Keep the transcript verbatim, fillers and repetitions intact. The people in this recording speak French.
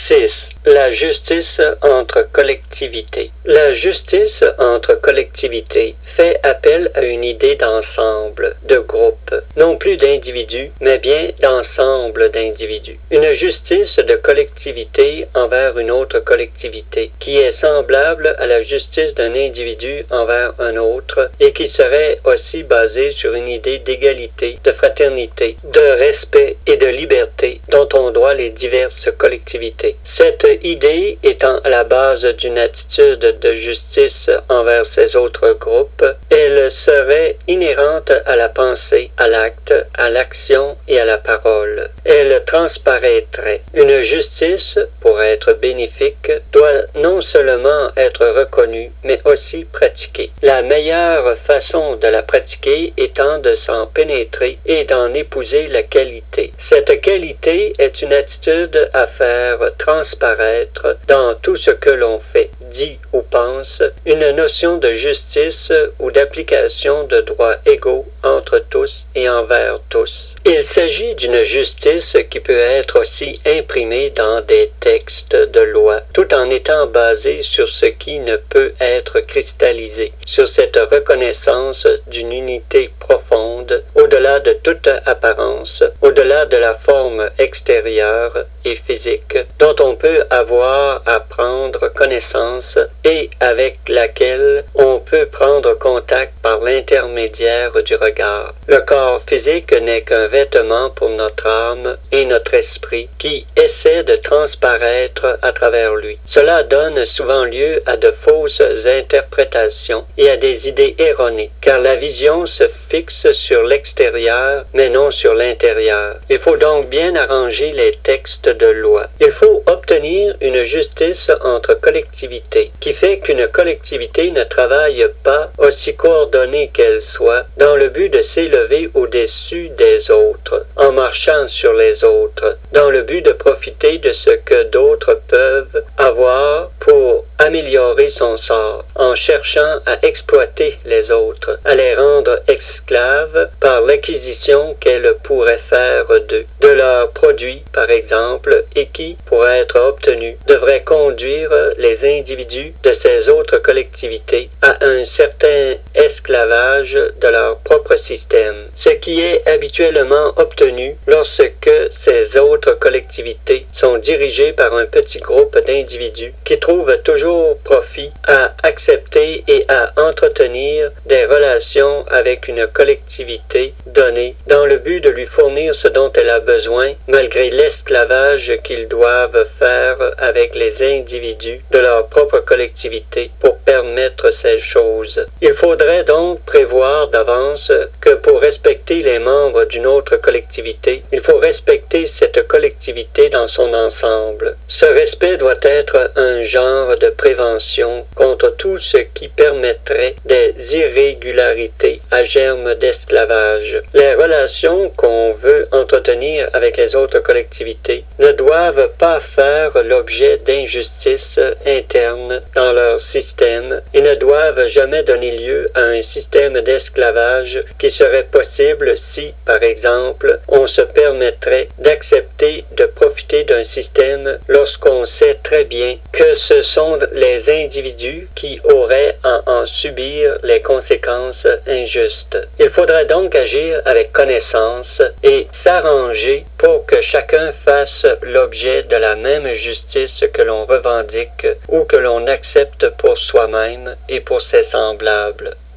six. La justice entre collectivités. La justice entre collectivités fait appel à une idée d'ensemble, de groupe, non plus d'individus, mais bien d'ensemble d'individus. Une justice de collectivité envers une autre collectivité, qui est semblable à la justice d'un individu envers un autre, et qui serait aussi basée sur une idée d'égalité, de fraternité, de respect et de liberté dont on doit les diverses collectivités. Cette idée étant à la base d'une attitude de justice envers ces autres groupes, elle serait inhérente à la pensée, à l'acte, à l'action et à la parole. Elle transparaîtrait. Une justice, pour être bénéfique, doit non seulement être reconnue, mais aussi pratiquée. La meilleure façon de la pratiquer étant de s'en pénétrer et d'en épouser la qualité. Cette qualité est une attitude à faire transparaître dans tout ce que l'on fait, dit ou pense, une notion de justice ou d'application de droits égaux entre tous et envers tous. Il s'agit d'une justice qui peut être aussi imprimée dans des textes de loi, tout en étant basée sur ce qui ne peut être cristallisé, sur cette reconnaissance d'une unité profonde, au-delà de toute apparence, au-delà de la forme extérieure et physique, dont on peut avoir à prendre connaissance et avec laquelle on peut prendre contact par l'intermédiaire du regard. Le corps physique n'est qu'un vêtement pour notre âme et notre esprit qui essaie de transparaître à travers lui. Cela donne souvent lieu à de fausses interprétations et à des idées erronées, car la vision se fixe sur l'extérieur mais non sur l'intérieur. Il faut donc bien arranger les textes de loi. Il faut obtenir une justice entre collectivités, qui fait qu'une collectivité ne travaille pas, aussi coordonnée qu'elle soit, dans le but de s'élever au-dessus des autres, en marchant sur les autres, dans le but de profiter de ce que d'autres peuvent avoir pour améliorer son sort, en cherchant à exploiter les autres, à les rendre esclaves par l'acquisition qu'elle pourrait faire d'eux, de leurs produits par exemple, et qui, pour être obtenu, devrait conduire les individus de ces autres collectivités à un certain esclavage de leur propre système, ce qui est habituellement obtenu lorsque ces autres collectivités sont dirigées par un petit groupe d'individus qui trouvent toujours profit à accepter et à entretenir des relations avec une collectivité donnée dans le but de lui fournir ce dont elle a besoin malgré l'esclavage qu'ils doivent faire avec les individus de leur propre collectivité pour permettre ces choses. Il faudrait donc prévoir d'avance que pour respecter les membres d'une autre collectivité, il faut respecter cette collectivité dans son ensemble. Ce respect doit être un genre de prévention contre tout ce qui permettrait des irrégularités à germe d'esclavage. Les relations qu'on veut entretenir avec les autres collectivités ne doivent pas faire l'objet d'injustices internes dans leur système et ne doivent jamais donner lieu à un système d'esclavage qui serait possible si, par exemple, on se permettrait d'accepter de profiter d'un système lorsqu'on sait très bien que ce sont les individus qui auraient à en subir les conséquences injustes. Il faudrait donc agir avec connaissance et s'arranger pour que chacun fasse l'objet de la même justice que l'on revendique ou que l'on accepte pour soi-même et pour ses semblables.